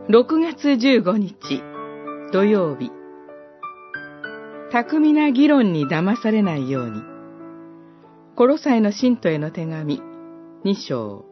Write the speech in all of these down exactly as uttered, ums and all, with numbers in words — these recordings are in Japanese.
ろくがつじゅうごにち土曜日、巧みな議論に騙されないように。コロサイの信徒への手紙に章。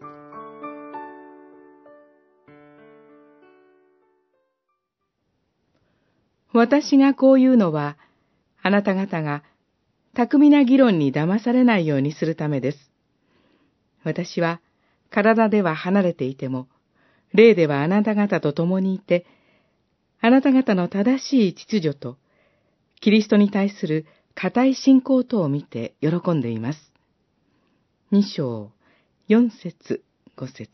私がこう言うのは、あなた方が巧みな議論に騙されないようにするためです。私は体では離れていても、霊ではあなた方と共にいて、あなた方の正しい秩序と、キリストに対する固い信仰とを見て喜んでいます。に章、よん節、ご節。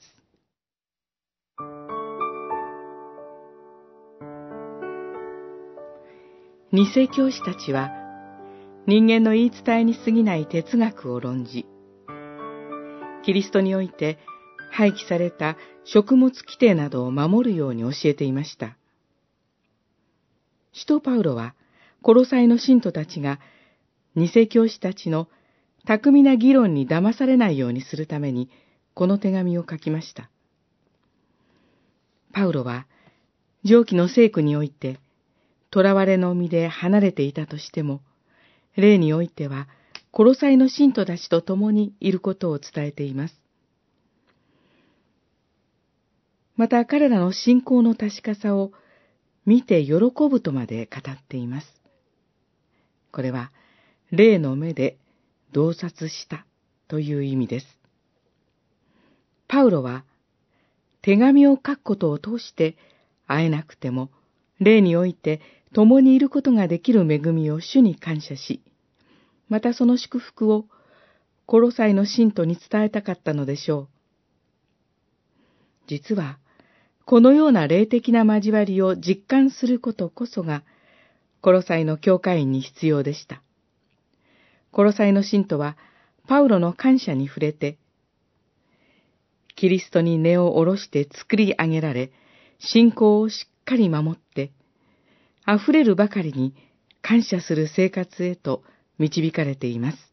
偽教師たちは、人間の言い伝えに過ぎない哲学を論じ、キリストにおいて廃棄された食物規定などを守るように教えていました。使徒パウロは、コロサイの信徒たちが、偽教師たちの巧みな議論に騙されないようにするために、この手紙を書きました。パウロは、上記の聖句において、囚われの身で離れていたとしても、霊においては、コロサイの信徒たちと共にいることを伝えています。また彼らの信仰の確かさを見て喜ぶとまで語っています。これは、霊の目で洞察したという意味です。パウロは、手紙を書くことを通して会えなくても、霊において共にいることができる恵みを主に感謝し、またその祝福をコロサイの信徒に伝えたかったのでしょう。実は、このような霊的な交わりを実感することこそが、コロサイの教会員に必要でした。コロサイの信徒は、パウロの感謝に触れて、キリストに根を下ろして作り上げられ、信仰をしっかり守って、溢れるばかりに感謝する生活へと導かれています。